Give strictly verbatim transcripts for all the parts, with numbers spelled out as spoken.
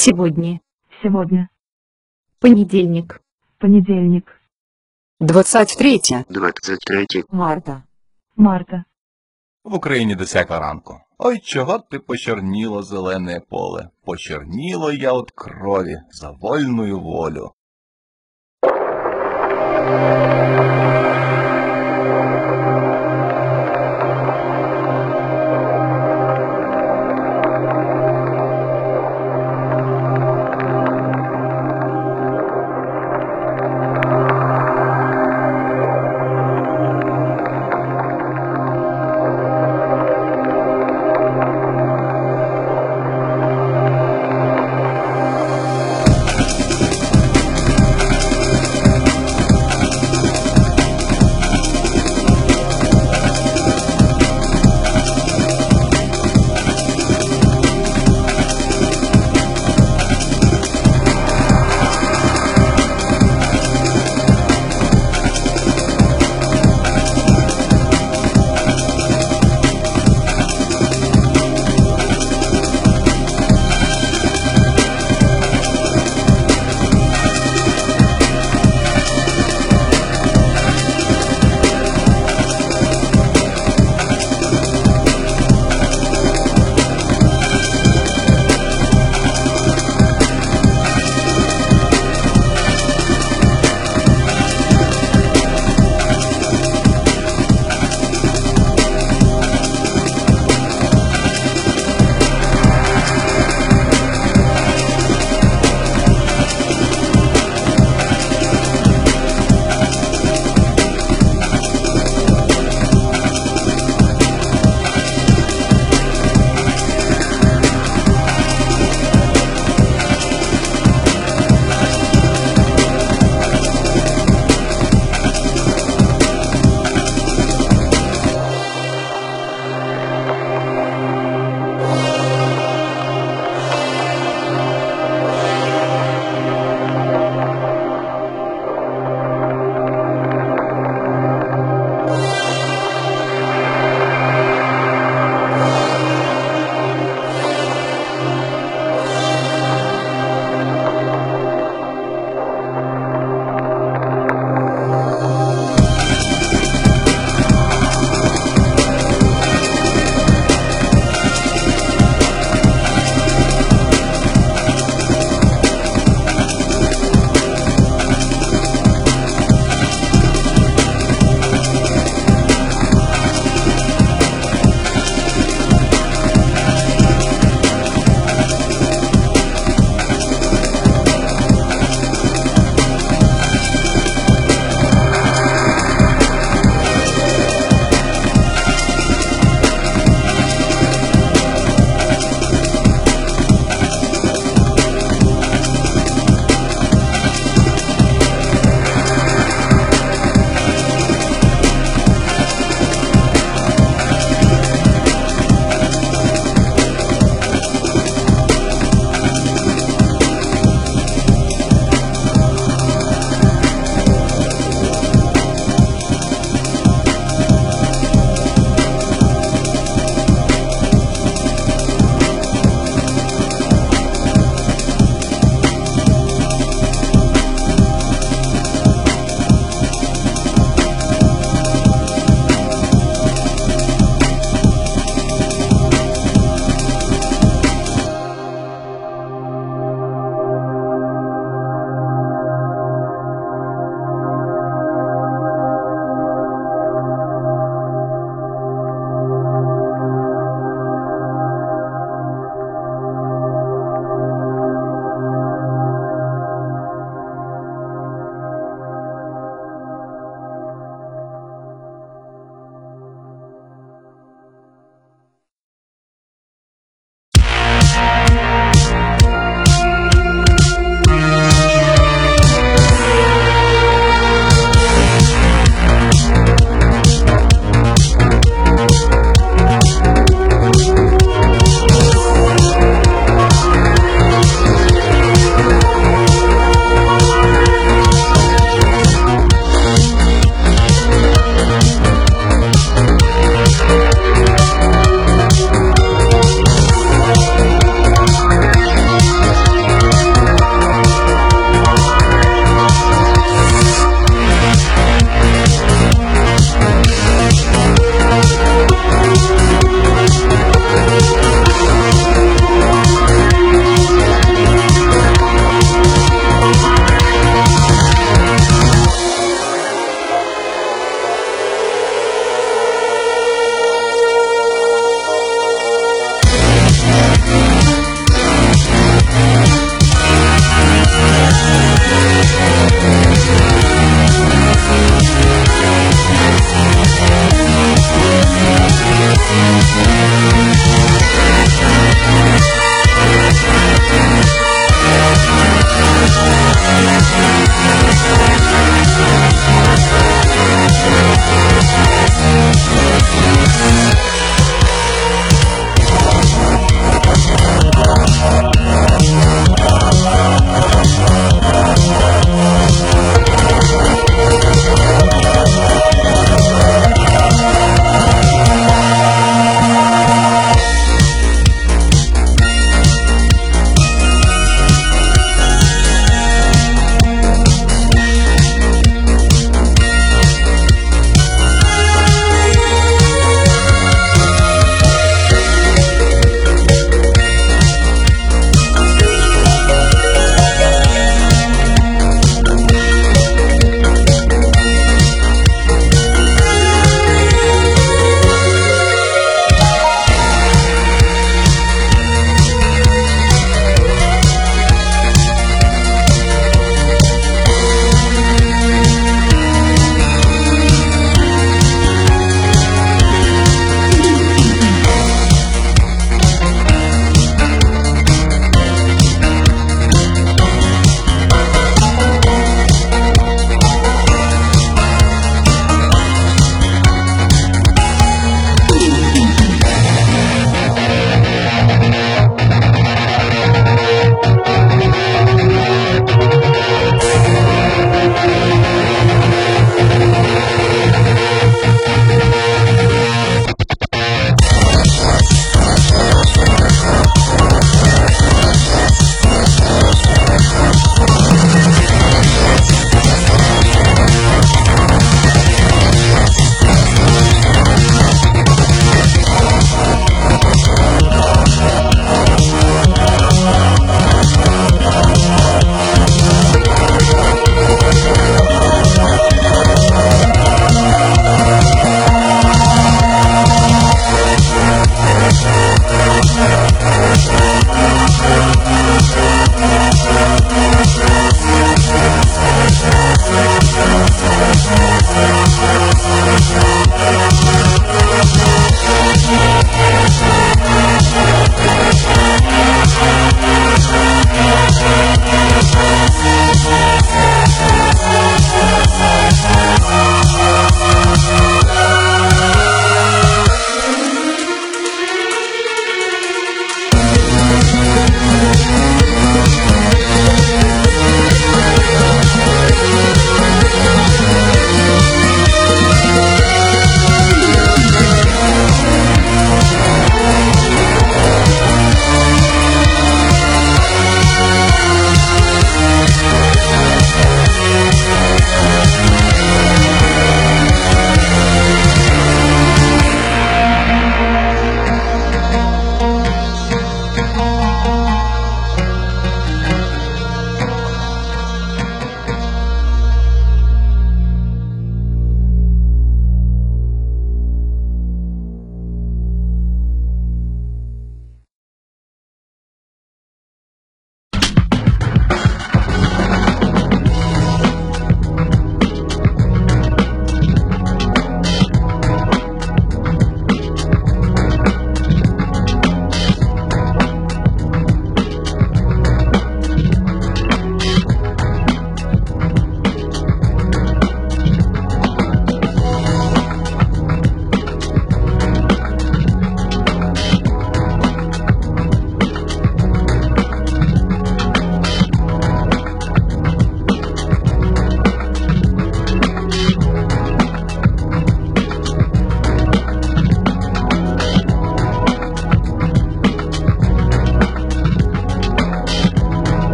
Сегодня. Сегодня. Понедельник. Понедельник. двадцять третє. двадцять третє Марта. Марта. В Україні десята ранку. Ой, чого ти почорніло зелене поле? Почорніло я от крові за вольную волю.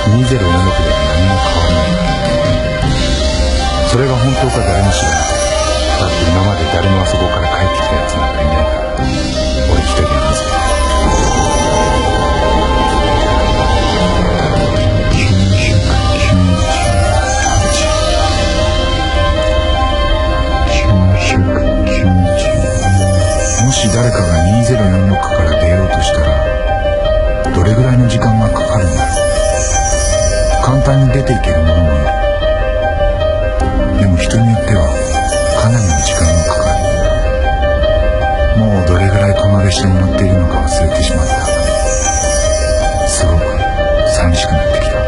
にせんよんじゅうろくでは何も変わらない。それが本当か誰も知らない。だって今まで誰もあそこから帰ってきたやつなんかいないから。俺一人なんですよ。きゅうひゃくきゅうじゅうはち、きゅうひゃくきゅうじゅう。もし誰かがにせんよんじゅうろくから出ようとしたらどれぐらいの時間がかかるんだろう。簡単に出ていけるものもいる。でも人によってはかなりの時間がかかる。もうどれぐらいこの列車に乗っているのか忘れてしまった。すごく寂しくなってきた。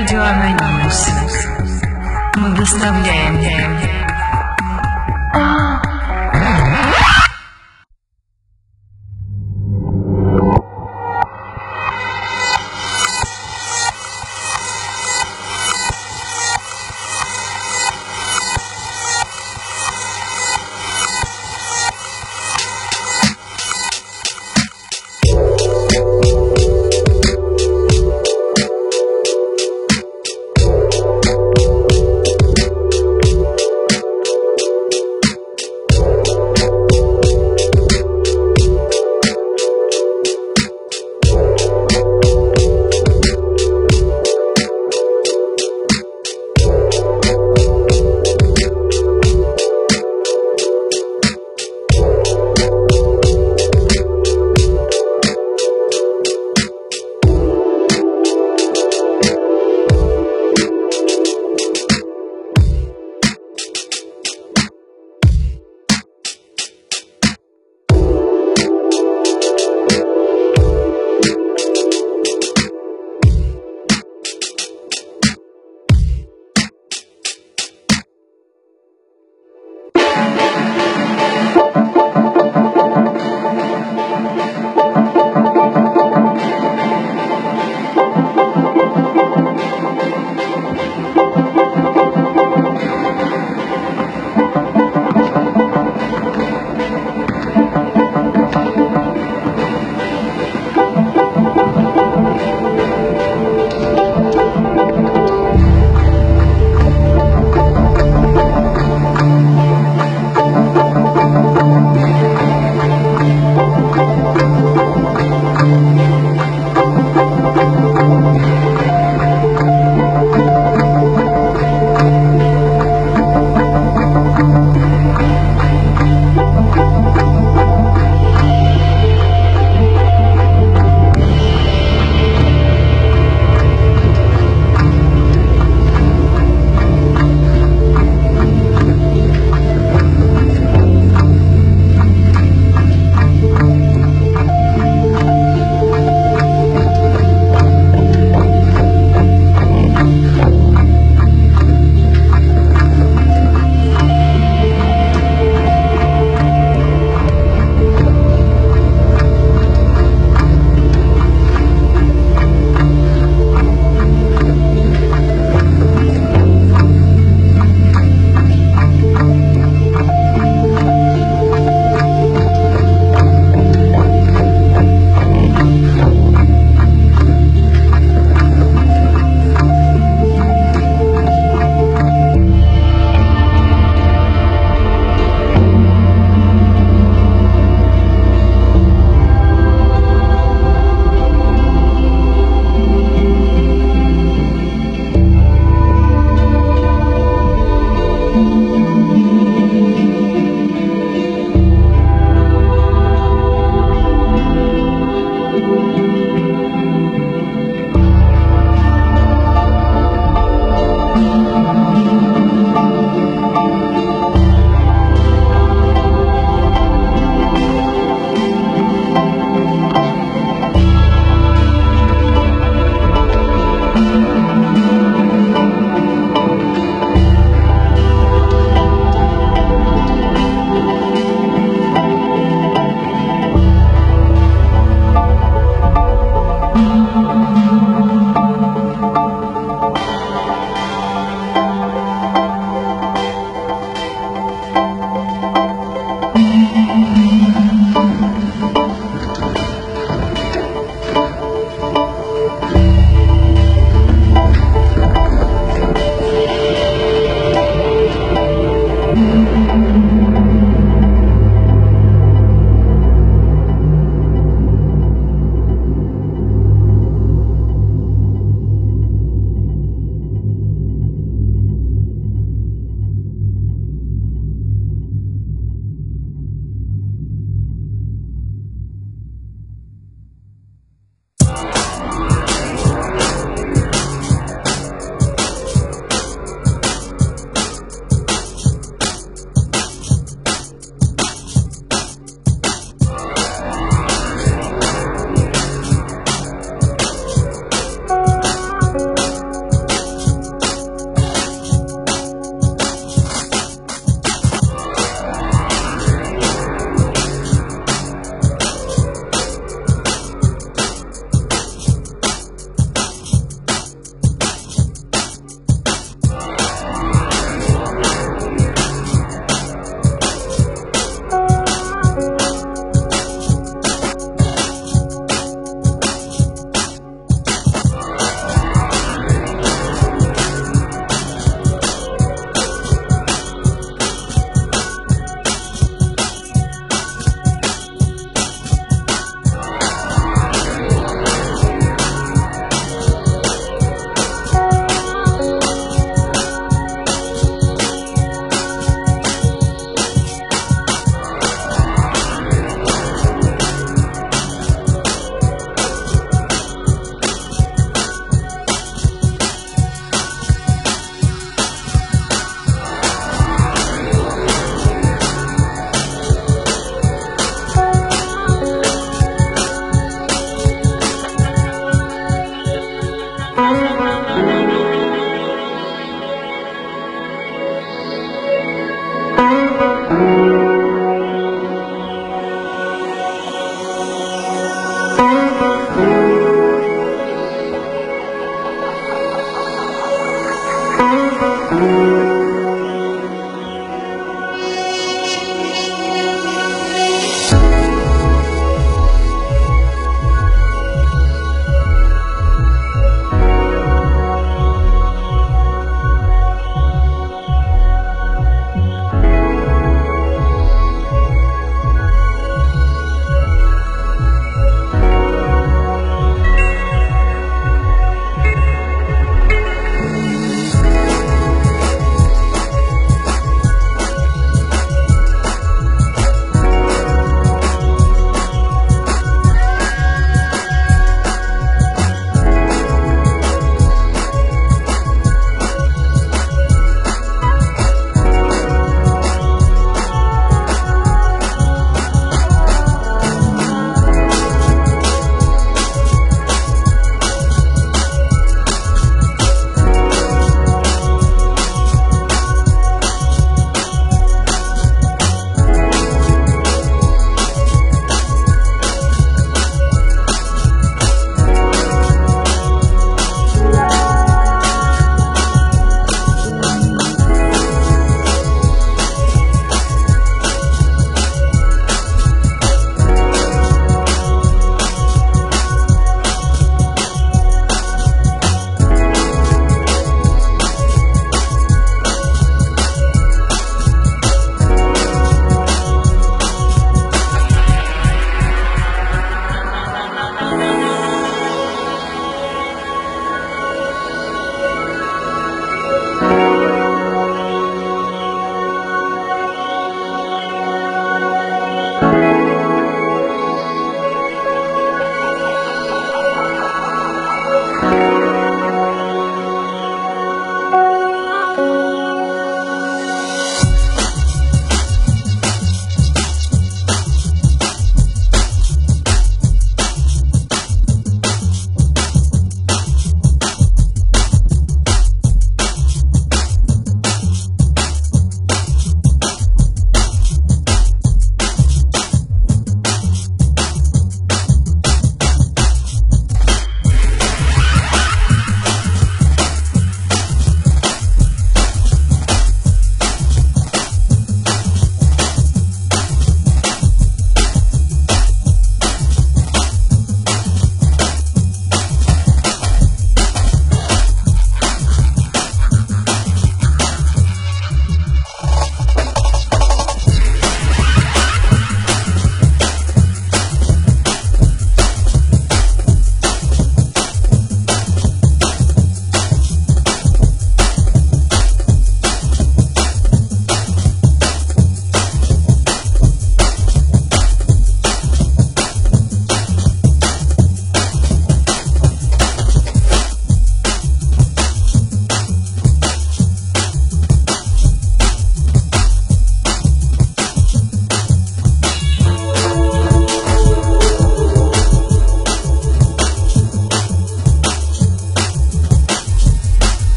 Радио Анонимус. Мы доставляем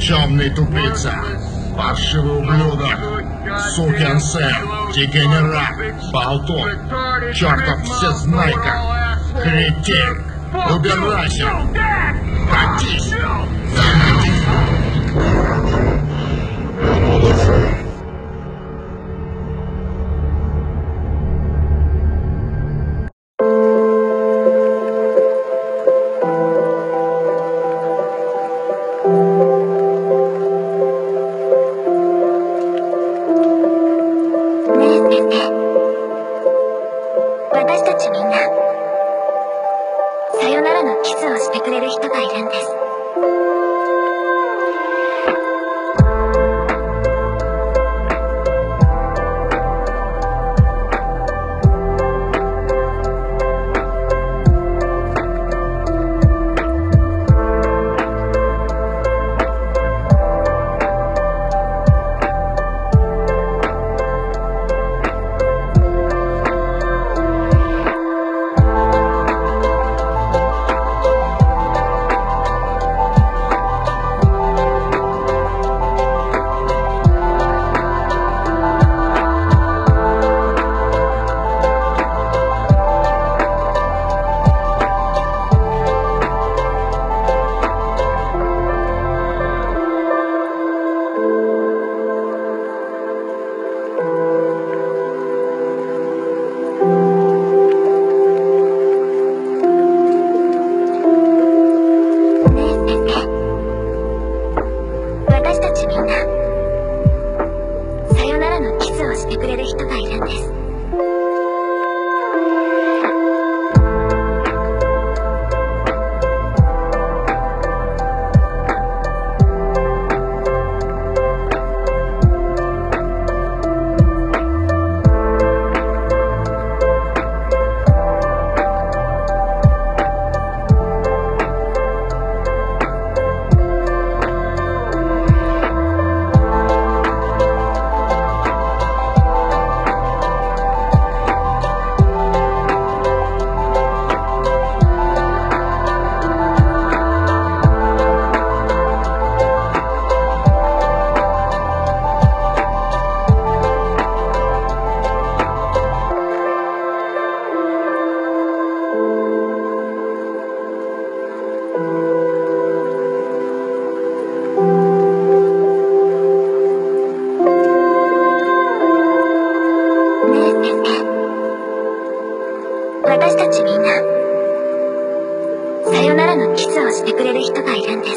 Никчемный тупица, паршивый ублюдок, сукин сын, дегенерат, болтун, чертов всезнайка, кретин, убирайся, катись, закатись. 私たちみんなさよならのキスをしてくれる人がいるんです。私たちみんなさよならのキスをしてくれる人がいるんです。私たちみんなさよならのキスをしてくれる人がいるんです。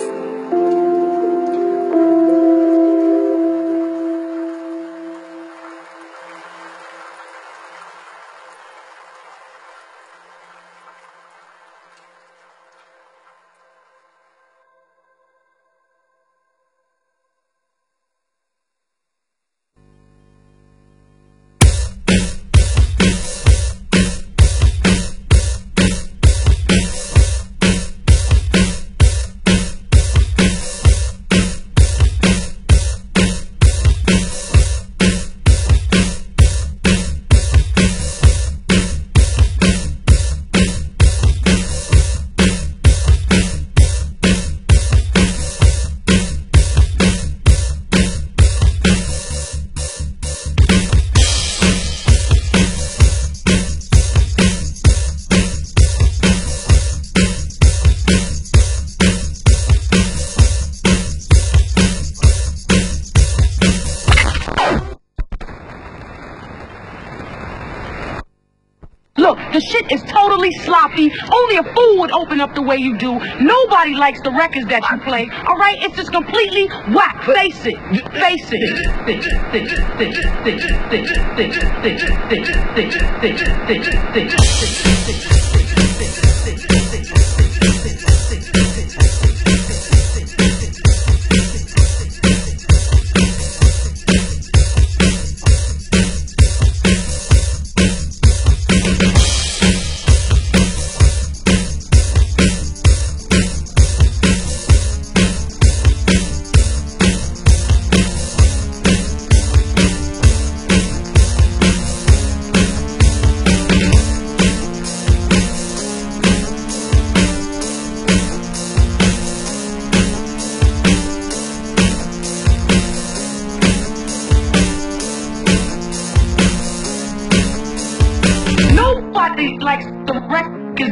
Look, the shit is totally sloppy. Only a fool would open up the way you do. Nobody likes the records that you play. All right? It's just completely whack. Face it. Face it.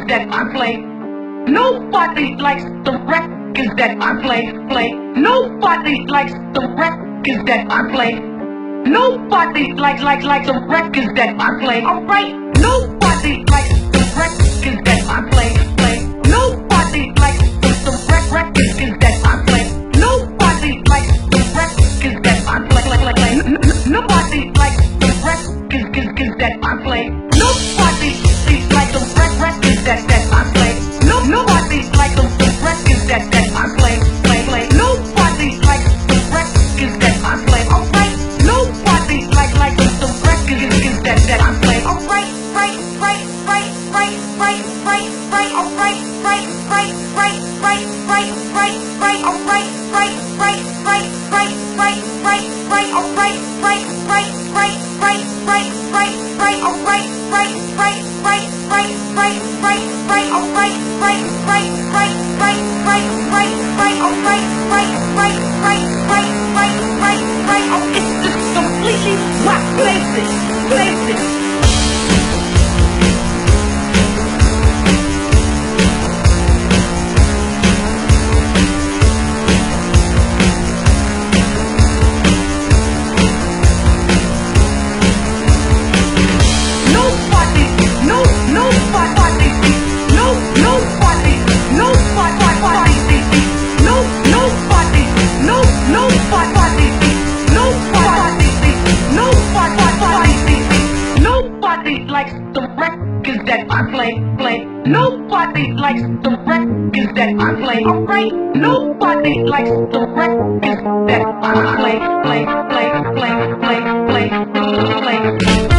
that I play. Nobody likes the records that I play, play. Nobody likes the records that I play. Nobody likes, like, like the records that I play. Alright, nobody likes the records that I play, play. Nobody likes the, the rec records that I play. Nobody likes the records that I play, play, play, play. N- n- Nobody likes the records that I play. Nobody likes the rec records that that I play. No, nobody likes the, the records that that I play, play, play. Nobody likes the records that I play. Alright, nobody like like the, the records that that I play. Alright, right, right, right, right, right, right, right. Alright, right, right, right, right, right, right, right. Alright, right, right, right, right, right, right, right. Alright, right, right, right, right, right, right, right. Alright, right, right, right, right, right, right, right. Alright, right, right, right, right, right, right, right. Alright, right, right, right, right, right, right, right. Oh, it's just completely whack. Face it, face it. Nobody, no, nobody, no, nobody, nobody, no, nobody, no, nobody, nobody, nobody, nobody likes the records that I play, play. Nobody likes the records that I play. Alright, nobody likes the records that I play, play, play, play, play, play, play, play.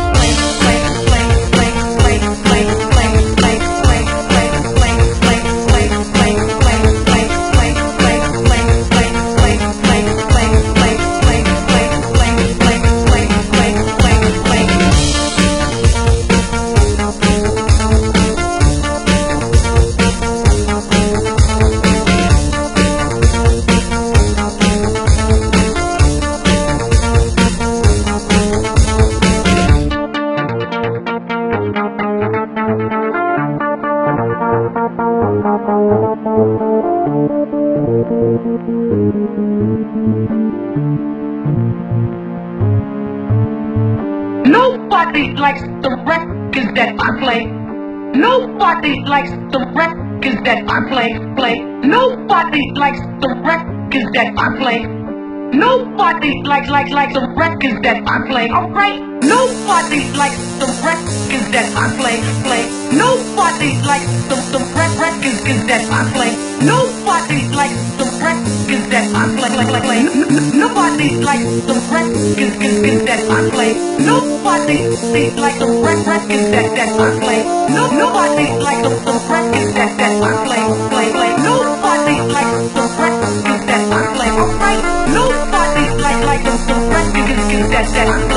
Nobody likes the records that I play. Nobody likes the records that I play, play. Nobody likes the records that I play. Nobody like like like the records that I play. Alright, nobody likes the records that I play, play. Nobody likes the the rec records that I play. Nobody likes the records that I play, play, play, play. Nobody likes the records that I play. Nobody likes the rec records that that I play. No, nobody likes the the records that that I play, play, play. Nobody likes the records that I play. Alright, nobody like like the the records that that I play.